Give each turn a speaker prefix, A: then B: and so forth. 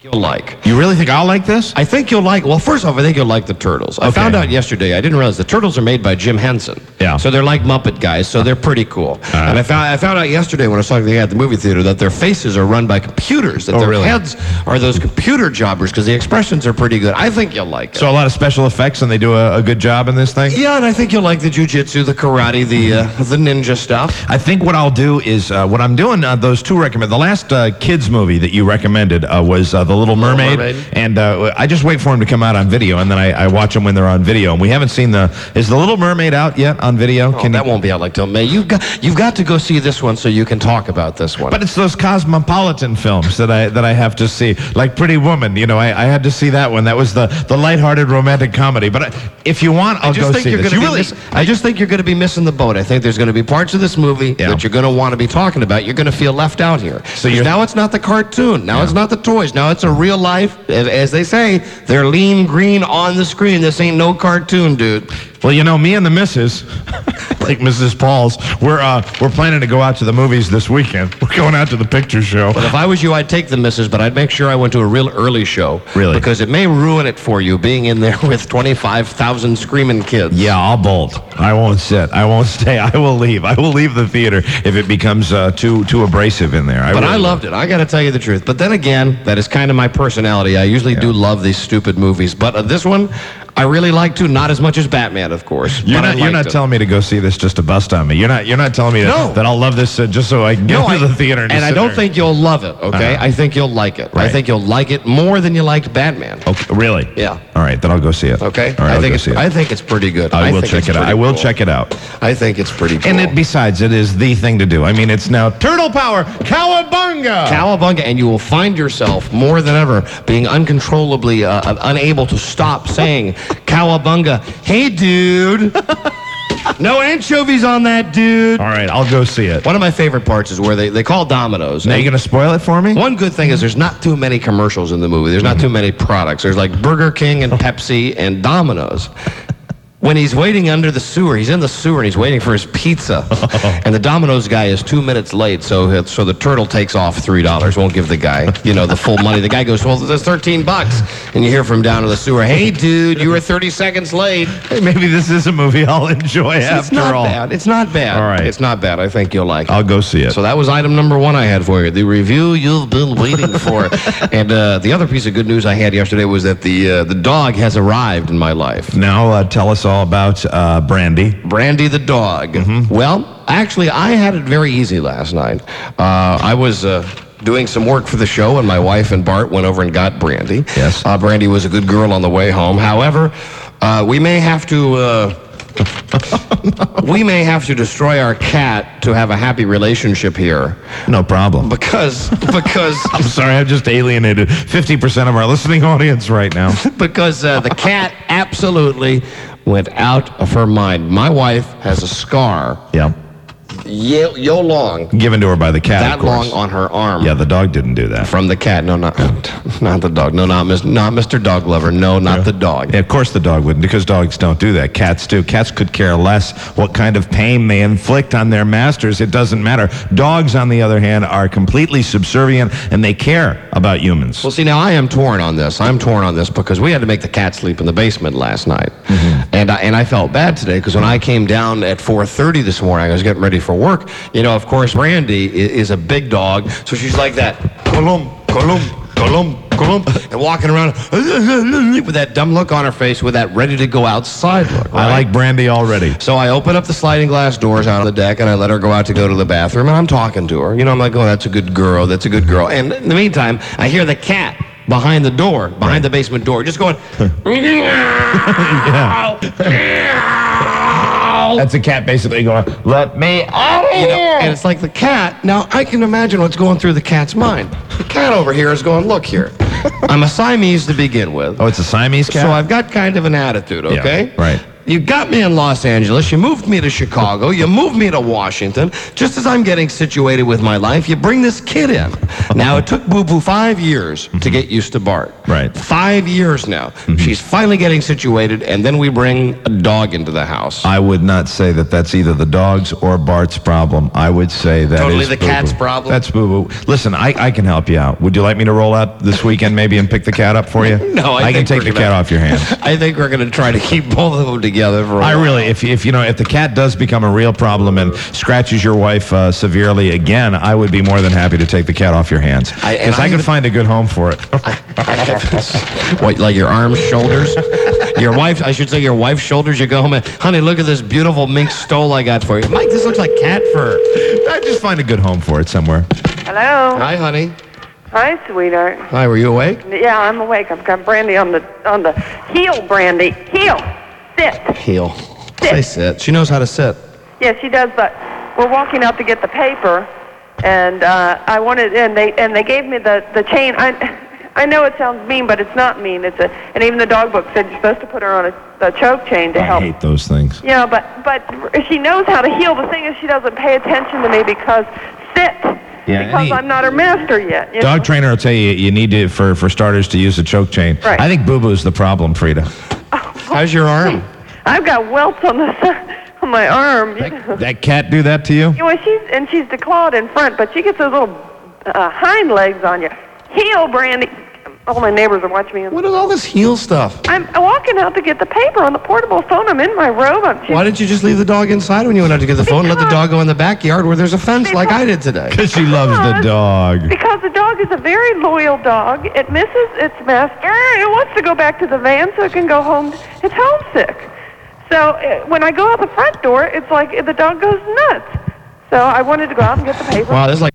A: You'll like.
B: You really think I'll like this?
A: I think you'll like. Well, first off, I think you'll like the Turtles. I found out yesterday. I didn't realize the Turtles are made by Jim Henson.
B: Yeah.
A: So they're like Muppet guys. So they're pretty cool. And I found out yesterday when I saw they had the movie theater that their faces are run by computers. That their heads are those computer jobbers because the expressions are pretty good. I think you'll like it.
B: So a lot of special effects, and they do a good job in this thing.
A: Yeah, and I think you'll like the jujitsu, the karate, the ninja stuff.
B: I think what I'll do is what I'm doing. Those two recommend. The last kids movie that you recommended was The Little Mermaid. And I just wait for them to come out on video, and then I watch them when they're on video. And we haven't seen is The Little Mermaid out yet on video?
A: Oh, that won't be out like till May. You've got to go see this one so you can talk about this one.
B: But it's those cosmopolitan films that I have to see, like Pretty Woman. You know, I had to see that one. That was the lighthearted romantic comedy. But if you want, I'll go see this.
A: I just think you're going to be missing the boat. I think there's going to be parts of this movie that you're going to want to be talking about. You're going to feel left out here. So now it's not the cartoon. Now it's not the toys. Now it's a real life. As they say, they're lean green on the screen. This ain't no cartoon, dude.
B: Well, you know, me and the missus, like Mrs. Paul's, we're planning to go out to the movies this weekend. We're going out to the picture show.
A: But if I was you, I'd take the missus, but I'd make sure I went to a real early show.
B: Really?
A: Because it may ruin it for you being in there with 25,000 screaming kids.
B: Yeah, I'll bolt. I won't sit. I won't stay. I will leave. I will leave the theater if it becomes too abrasive in there.
A: But I loved it. I got to tell you the truth. But then again, that is kind of my personality. I usually do love these stupid movies. But this one, I really like too. Not as much as Batman, of course.
B: You're not telling me to go see this just to bust on me. You're not telling me that I'll love this just so I can get to the theater.
A: And I don't think you'll love it. Okay, I think you'll like it.
B: Right.
A: I think you'll like it more than you liked Batman.
B: Okay, really?
A: Yeah.
B: All right, then I'll go see it.
A: Okay.
B: All right,
A: I think it's pretty good.
B: I will check it out. I will check it out.
A: I think it's pretty cool.
B: And besides, it is the thing to do. I mean, it's now Turtle Power, Cowabunga!
A: Cowabunga, and you will find yourself more than ever being uncontrollably unable to stop saying Cowabunga. Hey, dude. No anchovies on that, dude.
B: All right, I'll go see it.
A: One of my favorite parts is where they call Domino's.
B: Now, you going to spoil it for me?
A: One good thing is there's not too many commercials in the movie. There's not too many products. There's like Burger King and Pepsi and Domino's. When he's waiting under the sewer, he's in the sewer and he's waiting for his pizza. And the Domino's guy is 2 minutes late, so the turtle takes off $3. Won't give the guy, the full money. The guy goes, well, there's $13. And you hear from down in the sewer, hey, dude, you were 30 seconds late.
B: Hey, maybe this is a movie I'll enjoy after all.
A: It's not bad.
B: All right.
A: It's not bad. I think you'll like it.
B: I'll go see it.
A: So that was item number one I had for you, the review you've been waiting for. And the other piece of good news I had yesterday was that the dog has arrived in my life.
B: Now tell us all about Brandy.
A: Brandy the dog. Mm-hmm. Well, actually, I had it very easy last night. I was doing some work for the show, and my wife and Bart went over and got Brandy.
B: Yes.
A: Brandy was a good girl on the way home. However, we may have to... we may have to destroy our cat to have a happy relationship here.
B: No problem.
A: Because
B: I'm sorry, I've just alienated 50% of our listening audience right now.
A: Because the cat absolutely went out of her mind. My wife has a scar.
B: Yeah.
A: Yo long.
B: Given to her by the cat,
A: That
B: of course.
A: long on her arm.
B: Yeah, the dog didn't do that.
A: From the cat. No, not the dog. No, not Mr. Dog Lover. No, not the dog.
B: Yeah, of course the dog wouldn't, because dogs don't do that. Cats do. Cats could care less what kind of pain they inflict on their masters. It doesn't matter. Dogs, on the other hand, are completely subservient, and they care about humans.
A: Well, see, now I am torn on this. I'm torn on this because we had to make the cat sleep in the basement last night. Mm-hmm. And I felt bad today because when I came down at 4:30 this morning, I was getting ready for work. Of course, Brandy is a big dog, so she's like that, colum, and walking around with that dumb look on her face, with that ready-to-go outside look. Right?
B: I like Brandy already.
A: So I open up the sliding glass doors out on the deck, and I let her go out to go to the bathroom, and I'm talking to her. I'm like, oh, that's a good girl, that's a good girl. And in the meantime, I hear the cat behind the door, behind the basement door, just going,
B: That's a cat basically going, let me out of here.
A: And it's like the cat. Now, I can imagine what's going through the cat's mind. The cat over here is going, look here. I'm a Siamese to begin with.
B: Oh, it's a Siamese cat?
A: So I've got kind of an attitude, okay?
B: Yeah, right.
A: You got me in Los Angeles. You moved me to Chicago. You moved me to Washington. Just as I'm getting situated with my life, you bring this kid in. Now, it took Boo Boo 5 years to get used to Bart.
B: Right.
A: 5 years now. She's finally getting situated, and then we bring a dog into the house.
B: I would not say that that's either the dog's or Bart's problem. I would say that
A: Totally
B: is
A: the
B: Boo
A: cat's
B: Boo.
A: problem?
B: That's Boo Boo. Listen, I can help you out. Would you like me to roll out this weekend maybe and pick the cat up for you?
A: No, I
B: can
A: think
B: take
A: we're
B: the
A: gonna-
B: cat off your hands.
A: I think we're going to try to keep both of them together for a
B: I
A: while.
B: really, if the cat does become a real problem and scratches your wife severely again, I would be more than happy to take the cat off your hands
A: I
B: because I, can
A: even-
B: find a good home for it.
A: What, like your arms, shoulders? Your wife, I should say your wife's shoulders. You go home and, honey, look at this beautiful mink stole I got for you. Mike, this looks like cat fur.
B: I just find a good home for it somewhere.
C: Hello.
A: Hi, honey.
C: Hi, sweetheart.
A: Hi, were you awake?
C: Yeah, I'm awake. I've got Brandy on the heel, Brandy. Heel. Sit.
A: Heel. Say sit. She knows how to sit.
C: Yeah, she does, but we're walking out to get the paper, and I wanted, and they gave me the chain. I know it sounds mean, but it's not mean. And even the dog book said you're supposed to put her on a choke chain to
B: I
C: help.
B: hate those things.
C: Yeah, but she knows how to heel. The thing is, she doesn't pay attention to me because sit.
B: Yeah,
C: because
B: any-
C: I'm not her master yet. you know?
B: Dog trainer will tell you you need to, for starters, to use a choke chain.
C: Right.
B: I think Boo Boo's the problem, Frida.
A: How's your arm?
C: I've got welts on on my arm. You know.
B: That cat do that to you?
C: You know, she's declawed in front, but she gets those little hind legs on you. Heel, Brandy. All my neighbors are watching me.
A: What is all this heel stuff?
C: I'm walking out to get the paper on the portable phone. I'm in my robe.
A: Why didn't you just leave the dog inside when you went out to get the phone and let the dog go in the backyard where there's a fence like I did today?
B: Because she loves the dog.
C: Because the dog is a very loyal dog. It misses its master. It wants to go back to the van so it can go home. It's homesick. So when I go out the front door, it's like the dog goes nuts. So I wanted to go out and get the paper.
A: Wow, this is like